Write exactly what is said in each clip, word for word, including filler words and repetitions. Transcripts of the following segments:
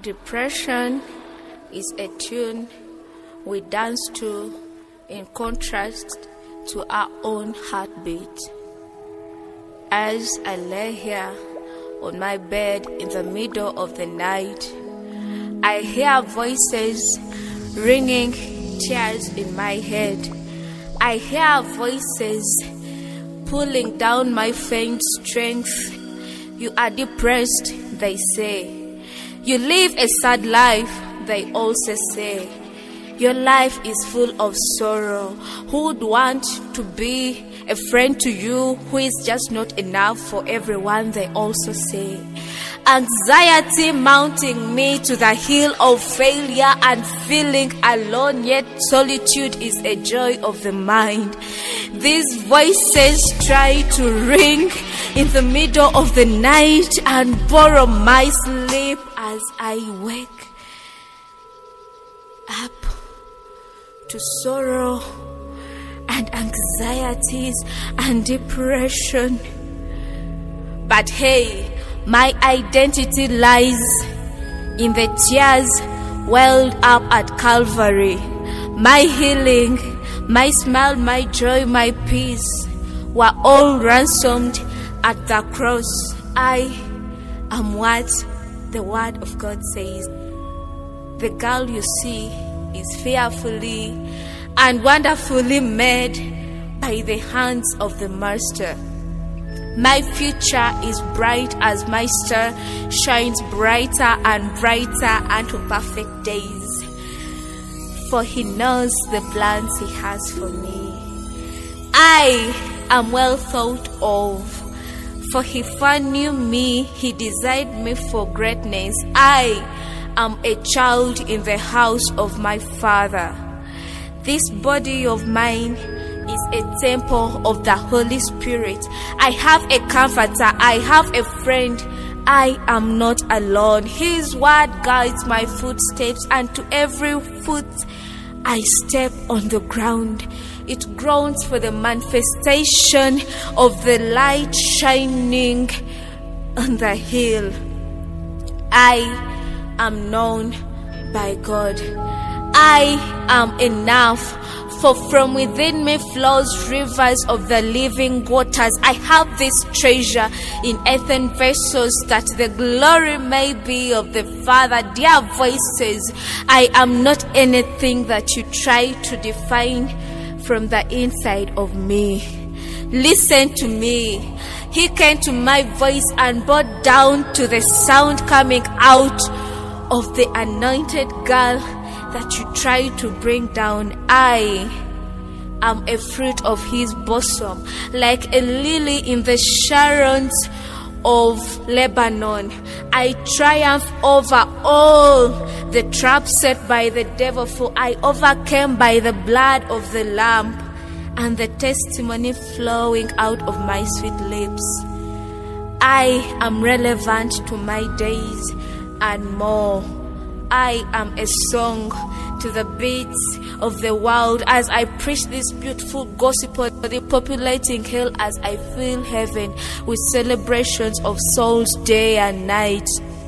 Depression is a tune we dance to in contrast to our own heartbeat. As I lay here on my bed in the middle of the night, I hear voices ringing tears in my head. I hear voices pulling down my faint strength. You are depressed, they say. You live a sad life, they also say. Your life is full of sorrow. Who would want to be a friend to you who is just not enough for everyone, they also say. Anxiety mounting me to the hill of failure and feeling alone, yet solitude is a joy of the mind. These voices try to ring in the middle of the night and borrow my sleep as I wake up to sorrow and anxieties and depression. But hey, my identity lies in the tears welled up at Calvary. My healing, my smile, my joy, my peace were all ransomed at the cross. I am what the Word of God says. The girl you see is fearfully and wonderfully made by the hands of the Master. My future is bright as my star shines brighter and brighter unto perfect days. For He knows the plans He has for me. I am well thought of, for He foreknew me, He designed me for greatness. I am a child in the house of my Father. This body of mine is a temple of the Holy Spirit. I have a comforter, I have a friend. I am not alone. His word guides my footsteps, and to every foot I step on the ground, it groans for the manifestation of the light shining on the hill. I am known by God. I am enough, for from within me flows rivers of the living waters. I have this treasure in earthen vessels, that the glory may be of the Father. Dear voices, I am not anything that you try to define from the inside of me. Listen to me. Hearken to my voice and bow down to the sound coming out of the anointed girl that you try to bring down. I am a fruit of His bosom, like a lily in the Sharons of Lebanon. I triumph over all the traps set by the devil, for I overcame by the blood of the Lamb and the testimony flowing out of my sweet lips. I am relevant to my days and more. I am a song to the beats of the world as I preach this beautiful gospel, populating hell as I fill heaven with celebrations of souls day and night.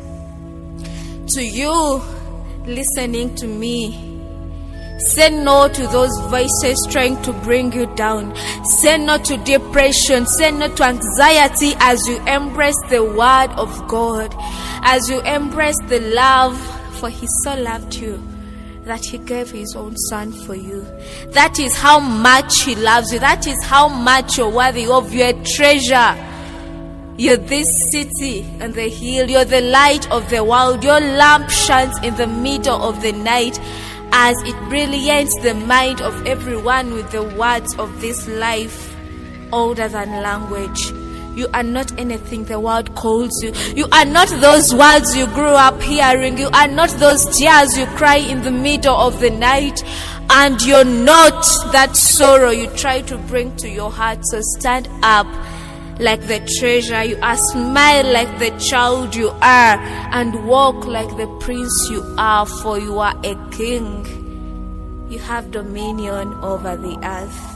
To you listening to me, say no to those voices trying to bring you down. Say no to depression. Say no to anxiety as you embrace the word of God, as you embrace the love. For He so loved you that He gave His own Son for you. That is how much He loves you. That is how much you're worthy of. You're a treasure. You're this city and the hill. You're the light of the world. Your lamp shines in the middle of the night as it brilliates the mind of everyone with the words of this life older than language. You are not anything the world calls you. You are not those words you grew up hearing. You are not those tears you cry in the middle of the night. And you're not that sorrow you try to bring to your heart. So stand up like the treasure you are. Smile like the child you are. And walk like the prince you are. For you are a king. You have dominion over the earth.